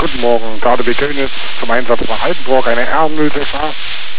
Guten Morgen, KDW Königs zum Einsatz bei Altenburg, eine R0 6A.